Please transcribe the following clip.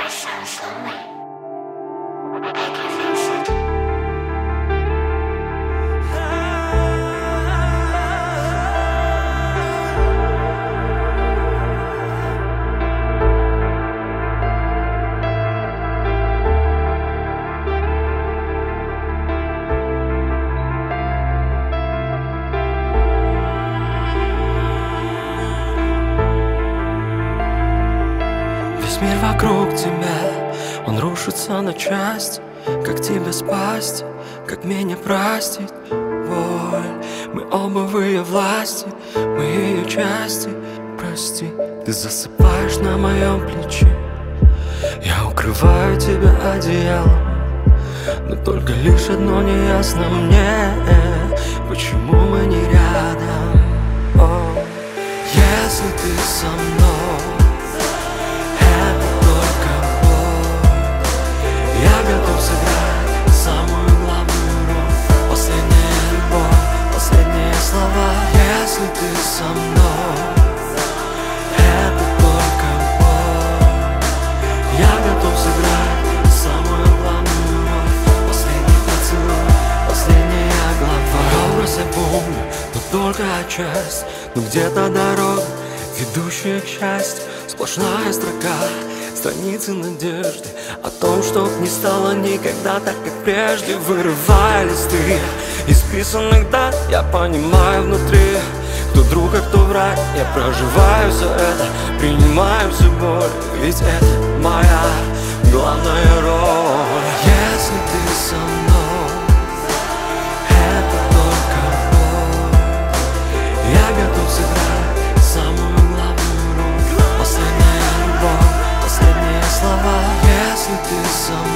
Весь мир вокруг тебя, он рушится на части. Как тебя спасти, как меня простить? Боль, мы оба в ее власти, мы ее части. Прости, ты засыпаешь на моем плече, я укрываю тебя одеялом. Но только лишь одно неясно мне: почему мы не рядом? О, если ты со мной, это только боль. Я готов сыграть самую главную роль. Последняя любовь, последние слова. Если ты со мной, это только боль. Я готов сыграть самую главную роль. Последний поцелуй, последняя глава. Образ я помню, но только отчасти. Но где-то дорога, ведущая к счастью. Сплошная строка, страницы надежды о том, чтоб не стало никогда так, как прежде. Вырывая листы исписанных дат, я понимаю внутри, кто друг, а кто враг. Я проживаю все это, принимаю всю боль, ведь это моя главная роль. Если ты со мной, это только боль. Я готов сыграть самую главную роль. Последняя любовь, последние слова. Если ты со мной,